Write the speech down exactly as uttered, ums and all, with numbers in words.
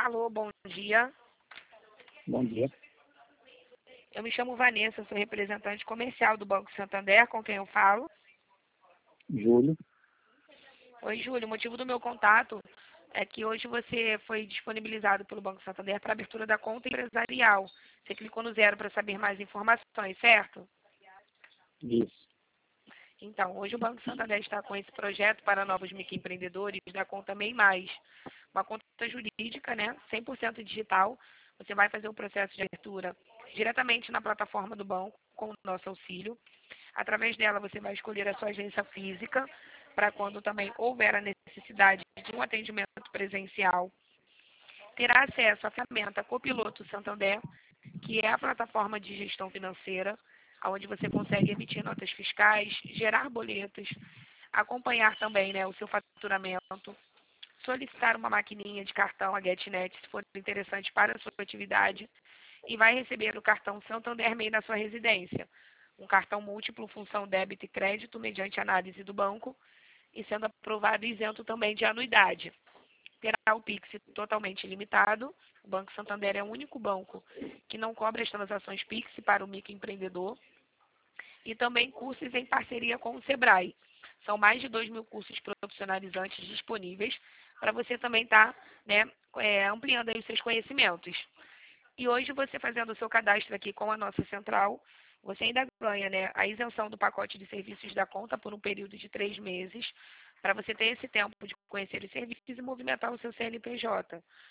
Alô, bom dia. Bom dia. Eu me chamo Vanessa, sou representante comercial do Banco Santander, com quem eu falo. Júlio. Oi, Júlio. O motivo do meu contato é que hoje você foi disponibilizado pelo Banco Santander para abertura da conta empresarial. Você clicou no zero para saber mais informações, certo? Isso. Então, hoje o Banco Santander está com esse projeto para novos microempreendedores da conta MEI Mais. Uma conta jurídica, né, cem por cento digital. Você vai fazer o processo de abertura diretamente na plataforma do banco, com o nosso auxílio. Através dela, você vai escolher a sua agência física, para quando também houver a necessidade de um atendimento presencial. Terá acesso à ferramenta Copiloto Santander, que é a plataforma de gestão financeira, onde você consegue emitir notas fiscais, gerar boletos, acompanhar também, né, o seu faturamento, solicitar uma maquininha de cartão, a GetNet, se for interessante para a sua atividade, e vai receber o cartão Santander MEI na sua residência. Um cartão múltiplo, função débito e crédito, mediante análise do banco, e sendo aprovado e isento também de anuidade. Terá o Pix totalmente ilimitado. O Banco Santander é o único banco que não cobra as transações Pix para o microempreendedor. E também cursos em parceria com o Sebrae. São mais de dois mil cursos profissionalizantes disponíveis para você também estar, né, é, ampliando aí os seus conhecimentos. E hoje você fazendo o seu cadastro aqui com a nossa central, você ainda ganha, né, a isenção do pacote de serviços da conta por um período de três meses, para você ter esse tempo de conhecer os serviços e movimentar o seu C N P J.